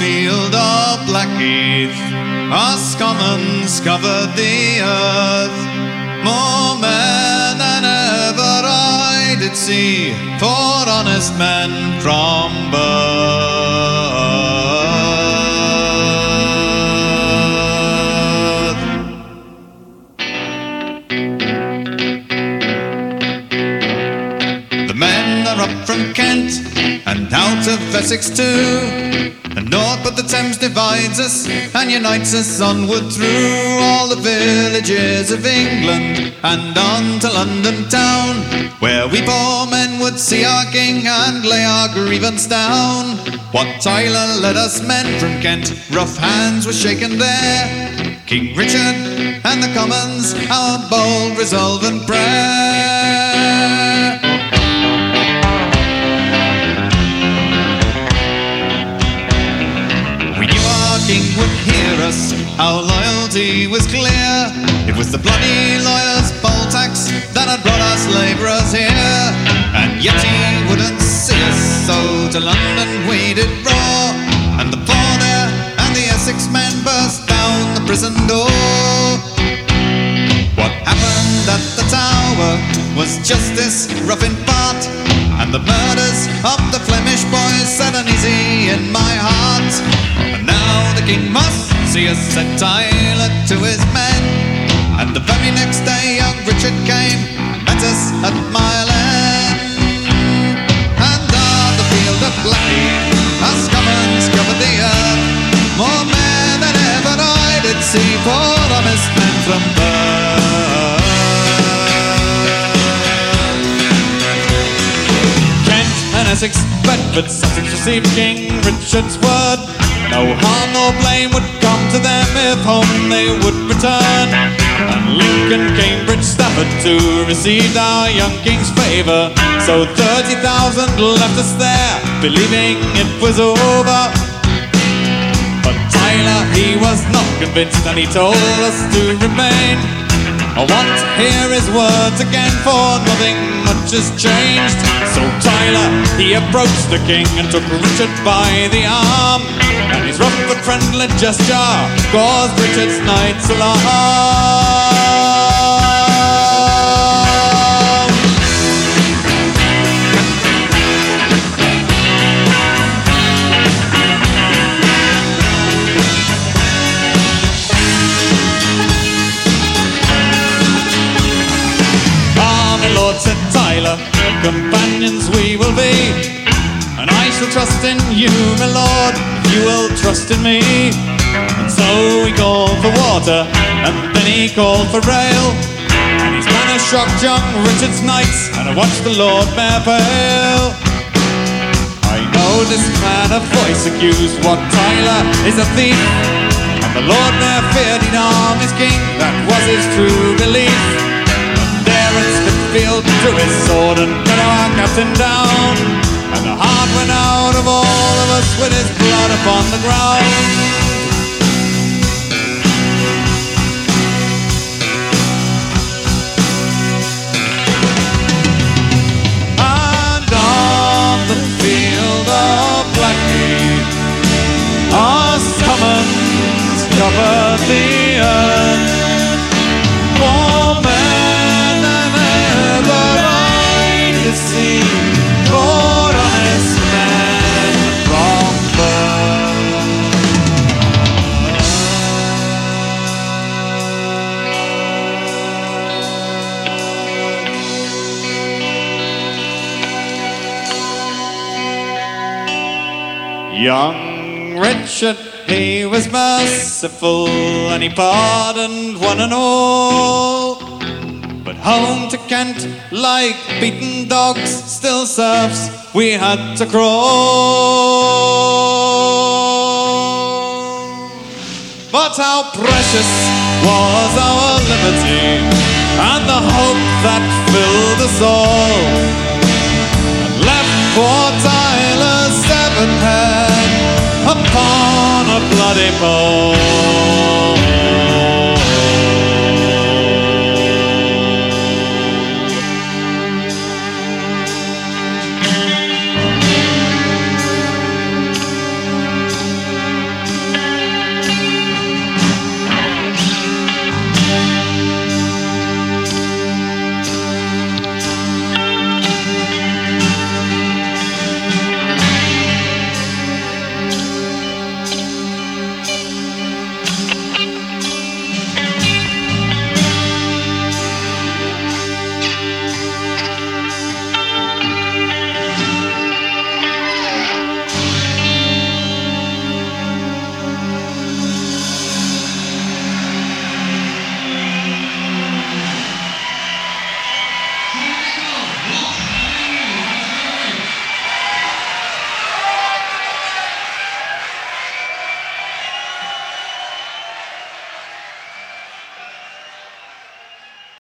field of Blackheath, us commons covered the earth. More men than ever I did see, for honest men from birth. The men are up from Kent and out of Essex too, and naught but the Thames divides us and unites us onward through all the villages of England and on to London town, where we poor men would see our king and lay our grievance down. Wat Tyler led us men from Kent, rough hands were shaken there. King Richard and the commons, our bold resolve and prayer. King would hear us, our loyalty was clear. It was the bloody lawyers' poll tax that had brought us labourers here, and yet he wouldn't see us, so to London we did roar. And the Border and the Essex men burst down the prison door. What happened at the Tower was justice rough in part, and the murders of the Flemish boys set uneasy in my heart. And now the king must see us, said Tyler to his men, and the very next day young Richard came, met us at Mile End. And on the field of Blackheath, us commons covered the earth. More men than ever I did see, poor honest men from birth. Kent and Essex, Bedford, Sussex received King Richard's word. No harm nor blame would come to them if home they would return. And Lincoln, Cambridge, Stafford too received our young king's favour. So 30,000 left us there, believing it was over. But Tyler, he was not convinced, and he told us to remain. I want to hear his words again, for nothing much has changed. So Tyler, he approached the king and took Richard by the arm, and his rough but friendly gesture caused Richard's knights alarm. Lord, said Tyler, companions we will be, and I shall trust in you, my lord, if you will trust in me. And so he called for water, and then he called for rail, and his manner shocked young Richard's knights, and I watched the Lord Mayor pale. I know this man of voice accused Wat Tyler is a thief, and the Lord Mayor feared he'd harm his king, that was his true belief. Smithfield drew his sword and cut our captain down, and the heart went out of all of us with his blood upon the ground. And on the field of Blackheath, our commons covered the earth. More men than ever I did see, poor honest men from birth. Young Richard, he was merciful, and he pardoned one and all. But home to Kent, like beaten dogs, still serfs, we had to crawl. But how precious was our liberty, and the hope that filled us all, and left poor Tyler's severed head upon a bloody pole.